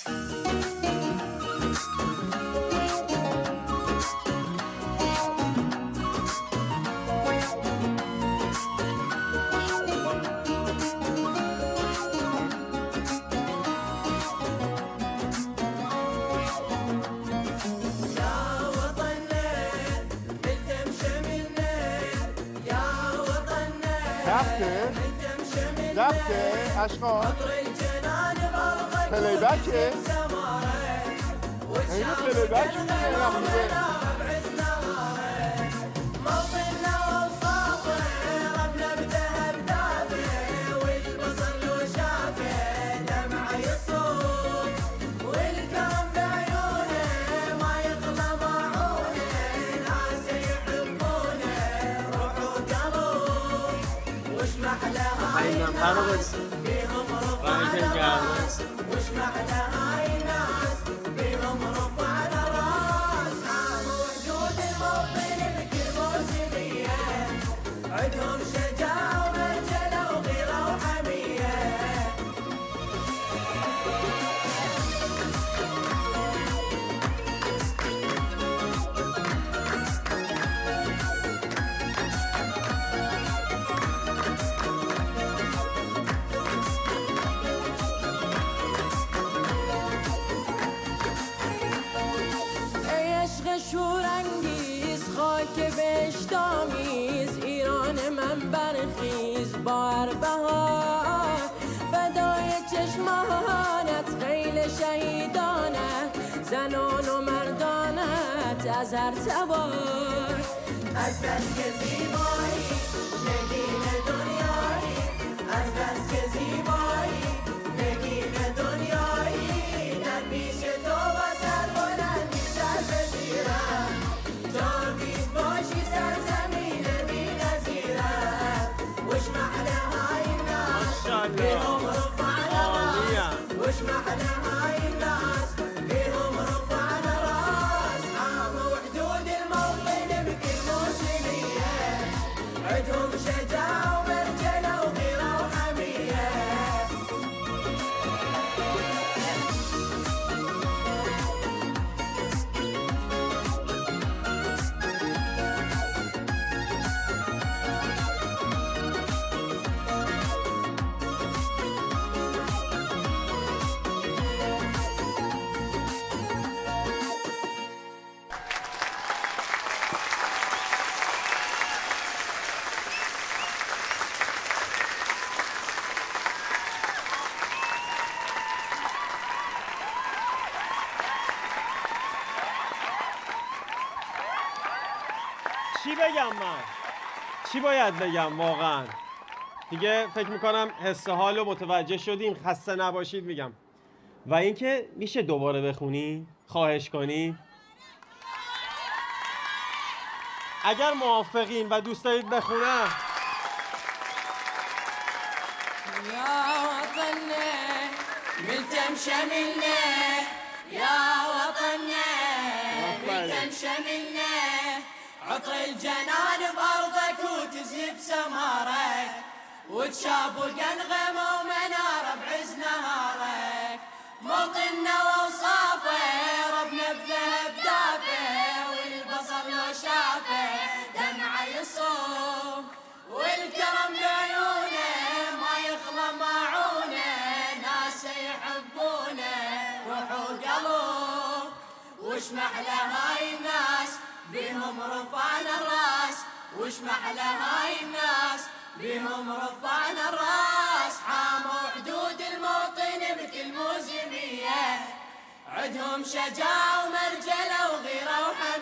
دفته اشقا پلیبکه اینو پلیبک میگه بيهم رفع الراس وش معنى هاي الناس بيهم رفع الراس عام وحدود الموطن بكل موسمية عندهم شجاعة ومرجلة وغيرة وحمية شورانگیز خاک بهشت‌آمیز ایران من برخیز با اربهار فدای چشمانت خیل شهیدانت زنان و مردانت از هر تبار از بس که زیبایی نگین دنیایی از بس که زیبایی نگین دنیایی در پیش تو با سر بلندی سر بشیرم جاوید باشی سرزمین بی نظیرم وش معنى هاي الناس بهم رفع الراس وش معنى هاي الناس بهم رفع الراس عام وحدود الموطن بكل موسمية عندهم شجاعة ومرجلة وغيرة وحمية چی باید بگم واقعا دیگه فکر میکنم حس حالو متوجه شدیم خسته نباشید میگم و اینکه میشه دوباره بخونی خواهش کنی اگر موافقین و دوست دارید بخونم يا وطننا ملتم شملنا يا وطننا ملتم شملنا عطر الجنان بأرضك وتزهب سمارك وتشابق أنغم ومنارة بعز نهارك موطننا وأوصافه ربنا بذهب دافه والبصر لو شافه دمعه يصوم والكرم بعيونه ما يخلى معونه ناس يحبونه روح وقلب وش محلى هاي الناس بهم رفعنا الراس وش محلى هاي الناس بهم رفعنا الراس حاموا حدود الموطن بكل موسمية عندهم شجاعة ومرجلة وغيرة وحمية